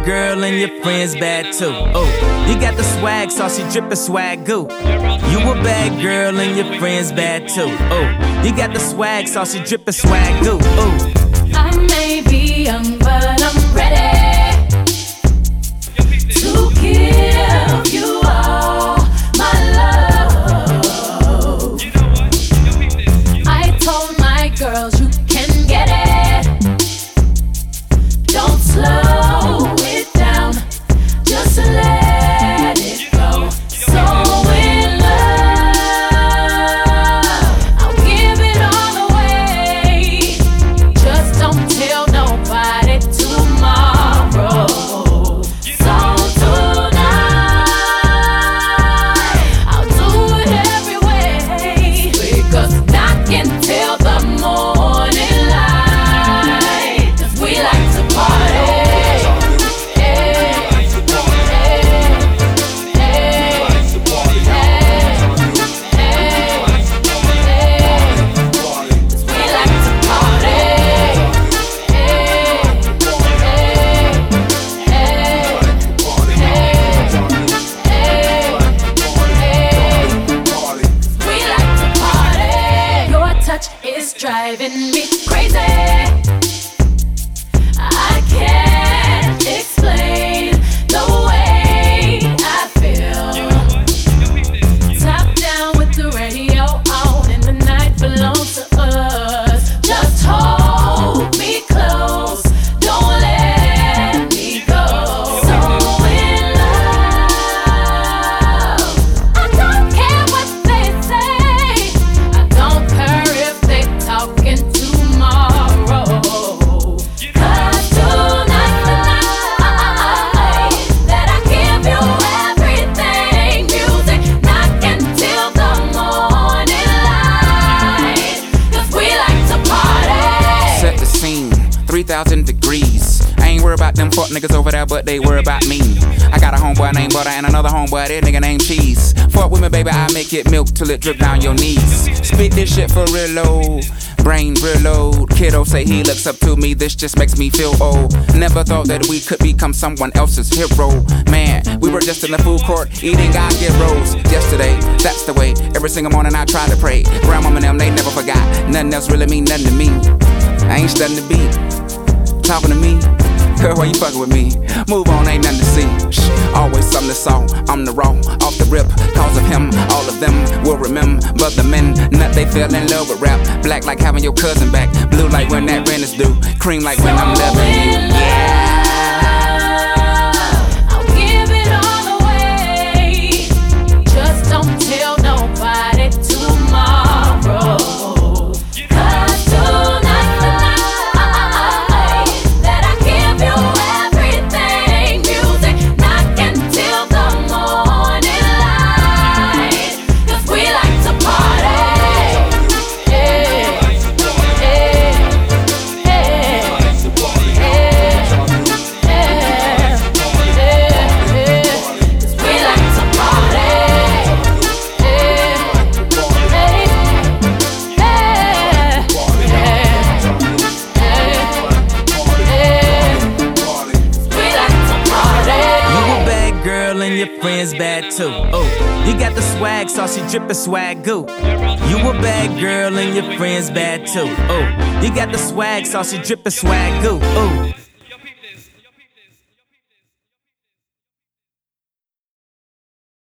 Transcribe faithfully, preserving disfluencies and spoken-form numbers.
bad girl and your friends bad too. Oh, you got the swag, saucy drippin' swag goo. You a bad girl and your friends bad too. Oh, you got the swag, saucy drippin' swag goo. Oh, I may be young, but I'm ready to give you all my love. I told my girls you can get it. Don't slow it down, just let it go. So in love, I'll give it all away. Just don't tell nobody tomorrow. So tonight, I'll do it every way, because I can tell the morning light, 'cause we like to party. It's driving me crazy. I can't explain the way I feel. Top down with the radio on, and the night belongs to us. Just hold me close, don't let me go. So in love, I don't care what they say. I don't care if they talking tomorrow. 'Cause tonight's the night that I give you everything. Music knocking till the morning light, 'cause we like to party. Set the scene, three thousand degrees. I ain't worried about them fuck niggas over there, but they worry about me. I got a homeboy named Butter and another homeboy, that nigga named Cheese. Fuck with me, baby, I make it milk till it drip down your knees. Spit this shit for real low, brain real load. Kiddo say he looks up to me, this just makes me feel old. Never thought that we could become someone else's hero. Man, we were just in the food court eating God get rolls. Yesterday, that's the way. Every single morning I try to pray. Grandmama and them, they never forgot. Nothing else really mean nothing to me. I ain't studying the beat. Talking to me, girl, why you fucking with me? Move on, ain't nothing to see. Shh, always something to saw. I'm the raw, off the rip. Cause of him, all of them will remember. But the men, nut, they fell in love with rap. Black like having your cousin back. Blue like when that rent is due. Cream like when I'm loving you. Yeah. I'll give it all away. Just don't tell nobody tomorrow. 'Cause tonight's the night that I give you everything. Music knocking till the morning light, 'cause we like to party. Yeah, yeah, yeah, your friends bad too. Oh, you got the swag, saucy drippin' swag goo. You a bad girl and your friends bad too. Oh, you got the swag, saucy drippin' swag goo. Oh.